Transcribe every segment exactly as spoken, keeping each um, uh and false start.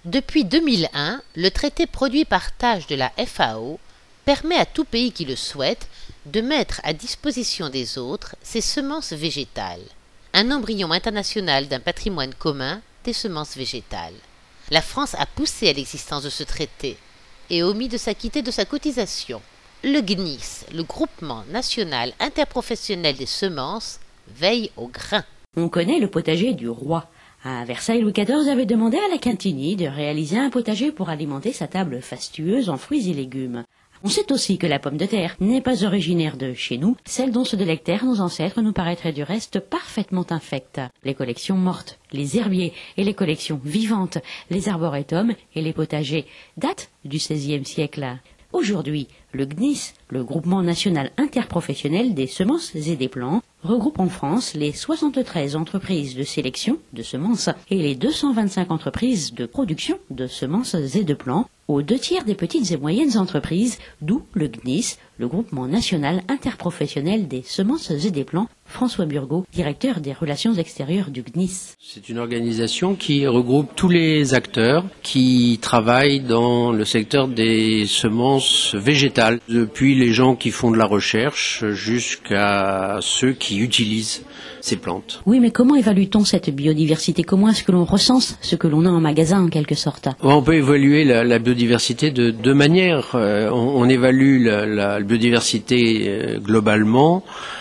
Depuis deux mille un, le traité produit-partage de la F A O permet à tout pays qui le souhaite de mettre à disposition des autres ses semences végétales, un embryon international d'un patrimoine commun des semences végétales. La France a poussé à l'existence de ce traité et omis de s'acquitter de sa cotisation. Le G N I S, le Groupement national interprofessionnel des semences, veille au grain. On connaît le potager du roi. À Versailles, Louis quatorze avait demandé à la Quintigny de réaliser un potager pour alimenter sa table fastueuse en fruits et légumes. On sait aussi que la pomme de terre n'est pas originaire de chez nous, celle dont se délectèrent nos ancêtres nous paraîtrait du reste parfaitement infecte. Les collections mortes, les herbiers et les collections vivantes, les arboretums et les potagers datent du seizième siècle. Aujourd'hui, le G N I S, le Groupement national interprofessionnel des semences et des plants, regroupe en France les soixante-treize entreprises de sélection de semences et les deux cent vingt-cinq entreprises de production de semences et de plants, aux deux tiers des petites et moyennes entreprises, d'où le G N I S, le Groupement national interprofessionnel des semences et des plants. François Burgot, directeur des relations extérieures du G N I S. C'est une organisation qui regroupe tous les acteurs qui travaillent dans le secteur des semences végétales, depuis les gens qui font de la recherche jusqu'à ceux qui utilisent ces plantes. Oui, mais comment évalue-t-on cette biodiversité? Comment est-ce que l'on recense ce que l'on a en magasin en quelque sorte? On peut évaluer la, la biodiversité de deux manières. Euh, on, on évalue la, la biodiversité euh, globalement.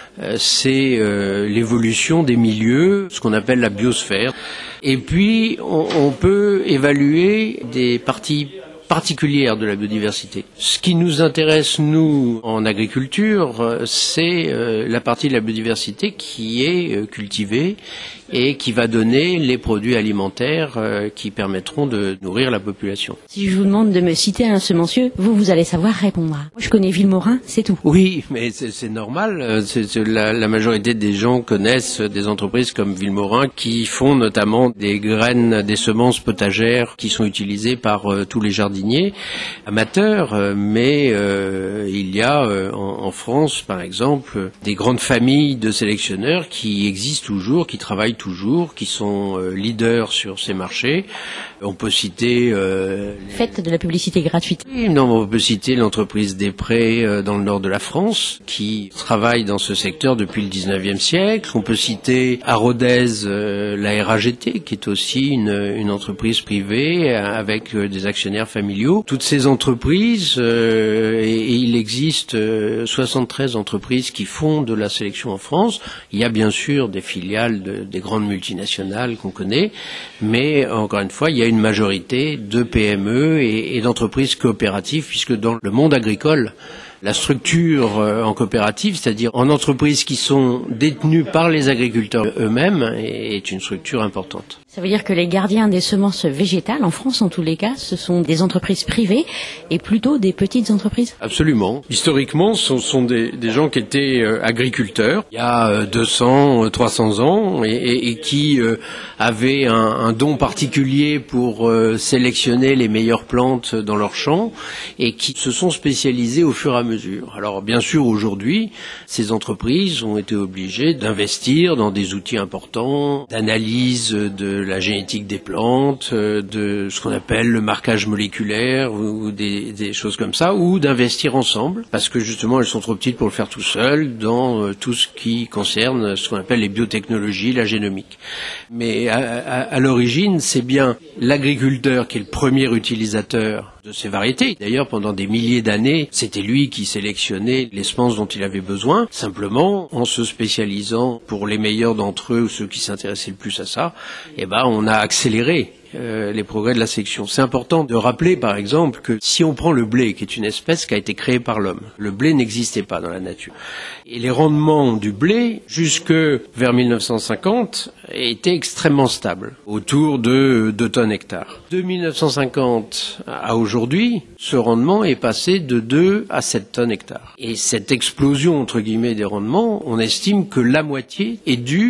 C'est euh, l'évolution des milieux, ce qu'on appelle la biosphère. Et puis, on, on peut évaluer des parties particulières de la biodiversité. Ce qui nous intéresse, nous, en agriculture, c'est euh, la partie de la biodiversité qui est euh, cultivée et qui va donner les produits alimentaires euh, qui permettront de nourrir la population. Si je vous demande de me citer un semencieux, vous, vous allez savoir répondre. Moi, je connais Villemorin, c'est tout. Oui, mais c'est, c'est normal. C'est, c'est la, la majorité des gens connaissent des entreprises comme Villemorin qui font notamment des graines, des semences potagères qui sont utilisées par euh, tous les jardiniers amateurs. Euh, mais euh, il y a euh, en, en France, par exemple, des grandes familles de sélectionneurs qui existent toujours, qui travaillent toujours, qui sont euh, leaders sur ces marchés. On peut citer... Euh, Faites de la publicité gratuite. Non, on peut citer l'entreprise des Prés euh, dans le nord de la France, qui travaille dans ce secteur depuis le dix-neuvième siècle. On peut citer à Rodez euh, la R A G T, qui est aussi une, une entreprise privée euh, avec euh, des actionnaires familiaux. Toutes ces entreprises, euh, et, et il existe euh, soixante-treize entreprises qui font de la sélection en France. Il y a bien sûr des filiales de, des grandes multinationales qu'on connaît, mais encore une fois, il y a une majorité de P M E et, et d'entreprises coopératives, puisque dans le monde agricole, la structure en coopérative, c'est-à-dire en entreprises qui sont détenues par les agriculteurs eux-mêmes, est une structure importante. Ça veut dire que les gardiens des semences végétales, en France en tous les cas, ce sont des entreprises privées et plutôt des petites entreprises? Absolument. Historiquement, ce sont des, des gens qui étaient euh, agriculteurs il y a deux cents, trois cents ans et, et, et qui euh, avaient un, un don particulier pour euh, sélectionner les meilleures plantes dans leur champ et qui se sont spécialisés au fur et à mesure. Alors bien sûr, aujourd'hui, ces entreprises ont été obligées d'investir dans des outils importants, d'analyse de la génétique des plantes, de ce qu'on appelle le marquage moléculaire ou des, des choses comme ça, ou d'investir ensemble, parce que justement elles sont trop petites pour le faire tout seul dans euh, tout ce qui concerne ce qu'on appelle les biotechnologies, la génomique. Mais à, à, à l'origine, c'est bien l'agriculteur qui est le premier utilisateur de ces variétés. D'ailleurs, pendant des milliers d'années, c'était lui qui sélectionnait les semences dont il avait besoin, simplement en se spécialisant pour les meilleurs d'entre eux ou ceux qui s'intéressaient le plus à ça, eh ben, on a accéléré euh, les progrès de la sélection. C'est important de rappeler, par exemple, que si on prend le blé, qui est une espèce qui a été créée par l'homme, le blé n'existait pas dans la nature. Et les rendements du blé, jusque vers mille neuf cent cinquante, étaient extrêmement stables, autour de deux tonnes hectares. De mille neuf cent cinquante à aujourd'hui, ce rendement est passé de deux à sept tonnes hectares. Et cette explosion, entre guillemets, des rendements, on estime que la moitié est due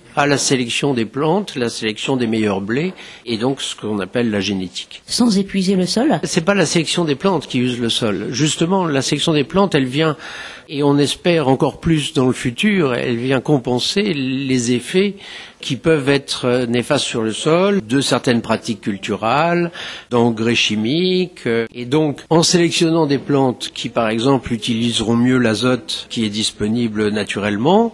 à la sélection des plantes, la sélection des meilleurs blés, et donc ce qu'on appelle la génétique. Sans épuiser le sol? C'est pas la sélection des plantes qui use le sol. Justement, la sélection des plantes, elle vient, et on espère encore plus dans le futur, elle vient compenser les effets qui peuvent être néfastes sur le sol, de certaines pratiques culturales, d'engrais chimiques. Et donc, en sélectionnant des plantes qui, par exemple, utiliseront mieux l'azote qui est disponible naturellement,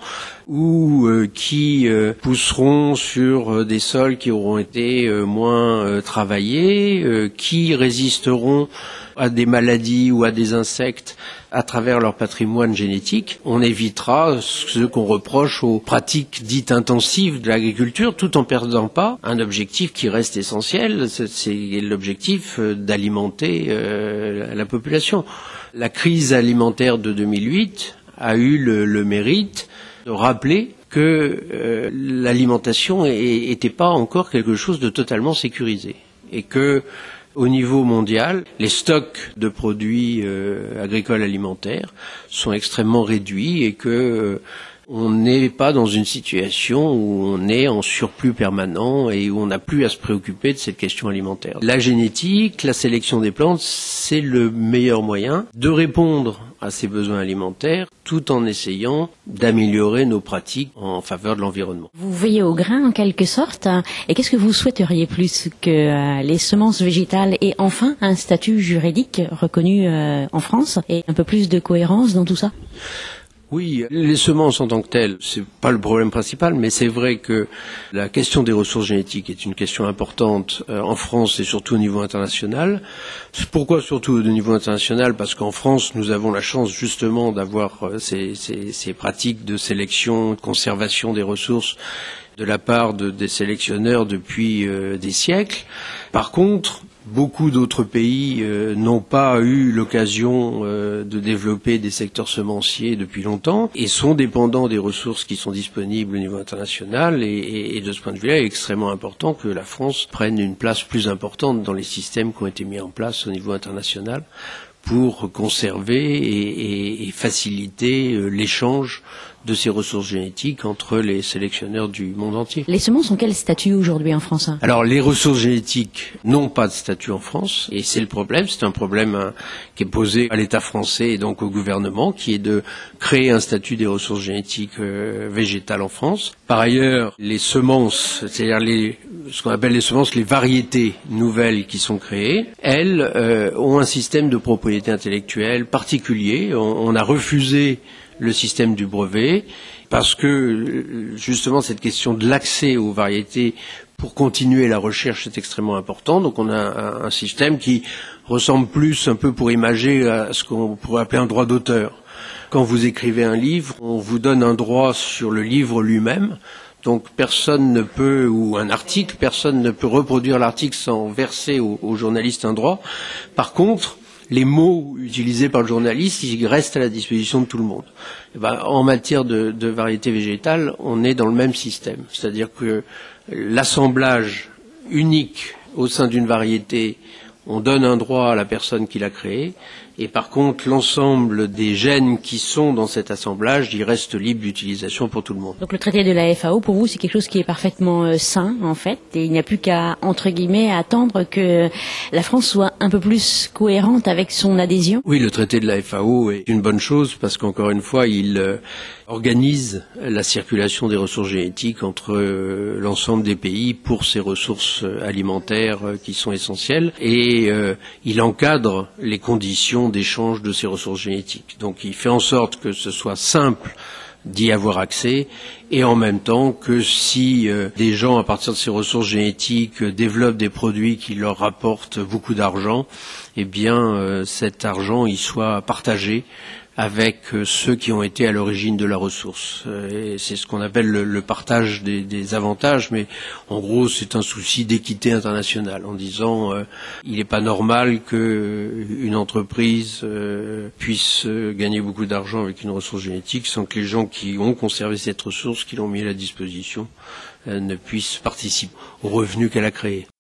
ou euh, qui euh, pousseront sur euh, des sols qui auront été euh, moins euh, travaillés, euh, qui résisteront à des maladies ou à des insectes à travers leur patrimoine génétique, on évitera ce qu'on reproche aux pratiques dites intensives de l'agriculture, tout en perdant pas un objectif qui reste essentiel, c'est l'objectif d'alimenter euh, la population. La crise alimentaire de deux mille huit a eu le, le mérite de rappeler que euh, l'alimentation n'était pas encore quelque chose de totalement sécurisé et que au niveau mondial, les stocks de produits euh, agricoles alimentaires sont extrêmement réduits et que euh, on n'est pas dans une situation où on est en surplus permanent et où on n'a plus à se préoccuper de cette question alimentaire. La génétique, la sélection des plantes, c'est le meilleur moyen de répondre à ces besoins alimentaires tout en essayant d'améliorer nos pratiques en faveur de l'environnement. Vous veillez au grain en quelque sorte, et qu'est-ce que vous souhaiteriez plus que euh, les semences végétales aient enfin un statut juridique reconnu euh, en France et un peu plus de cohérence dans tout ça? Oui, les semences en tant que telles, c'est pas le problème principal, mais c'est vrai que la question des ressources génétiques est une question importante euh, en France et surtout au niveau international. Pourquoi surtout au niveau international? Parce qu'en France, nous avons la chance justement d'avoir euh, ces, ces, ces pratiques de sélection, de conservation des ressources de la part de, des sélectionneurs depuis euh, des siècles. Par contre, beaucoup d'autres pays euh, n'ont pas eu l'occasion euh, de développer des secteurs semenciers depuis longtemps et sont dépendants des ressources qui sont disponibles au niveau international et, et, et de ce point de vue-là, il est extrêmement important que la France prenne une place plus importante dans les systèmes qui ont été mis en place au niveau international pour conserver et, et, et faciliter euh, l'échange de ces ressources génétiques entre les sélectionneurs du monde entier. Les semences ont quel statut aujourd'hui en France? Alors, les ressources génétiques n'ont pas de statut en France, et c'est le problème. C'est un problème hein, qui est posé à l'État français et donc au gouvernement, qui est de créer un statut des ressources génétiques euh, végétales en France. Par ailleurs, les semences, c'est-à-dire les, ce qu'on appelle les semences, les variétés nouvelles qui sont créées, elles euh, ont un système de propriété intellectuelle particulier. On, on a refusé le système du brevet, parce que justement cette question de l'accès aux variétés pour continuer la recherche est extrêmement importante. Donc on a un, un système qui ressemble plus un peu pour imager à ce qu'on pourrait appeler un droit d'auteur. Quand vous écrivez un livre, on vous donne un droit sur le livre lui-même. Donc personne ne peut, ou un article, personne ne peut reproduire l'article sans verser au, au journaliste un droit. Par contre, les mots utilisés par le journaliste, ils restent à la disposition de tout le monde. Et ben, en matière de, de variété végétale, on est dans le même système. C'est-à-dire que l'assemblage unique au sein d'une variété, on donne un droit à la personne qui l'a créée, et par contre, l'ensemble des gènes qui sont dans cet assemblage, il reste libre d'utilisation pour tout le monde. Donc le traité de la F A O, pour vous, c'est quelque chose qui est parfaitement euh, sain, en fait, et il n'y a plus qu'à, entre guillemets, attendre que la France soit un peu plus cohérente avec son adhésion? Oui, le traité de la F A O est une bonne chose, parce qu'encore une fois, il euh, organise la circulation des ressources génétiques entre euh, l'ensemble des pays pour ces ressources alimentaires euh, qui sont essentielles, et euh, il encadre les conditions d'échange de ces ressources génétiques. Donc il fait en sorte que ce soit simple d'y avoir accès et en même temps que si euh, des gens à partir de ces ressources génétiques euh, développent des produits qui leur rapportent beaucoup d'argent, eh bien euh, cet argent il soit partagé avec euh, ceux qui ont été à l'origine de la ressource. Euh, et c'est ce qu'on appelle le, le partage des, des avantages, mais en gros c'est un souci d'équité internationale, en disant euh, il n'est pas normal qu'une entreprise euh, puisse euh, gagner beaucoup d'argent avec une ressource génétique sans que les gens qui ont conservé cette ressource, qui l'ont mis à la disposition, euh, ne puissent participer aux revenus qu'elle a créés.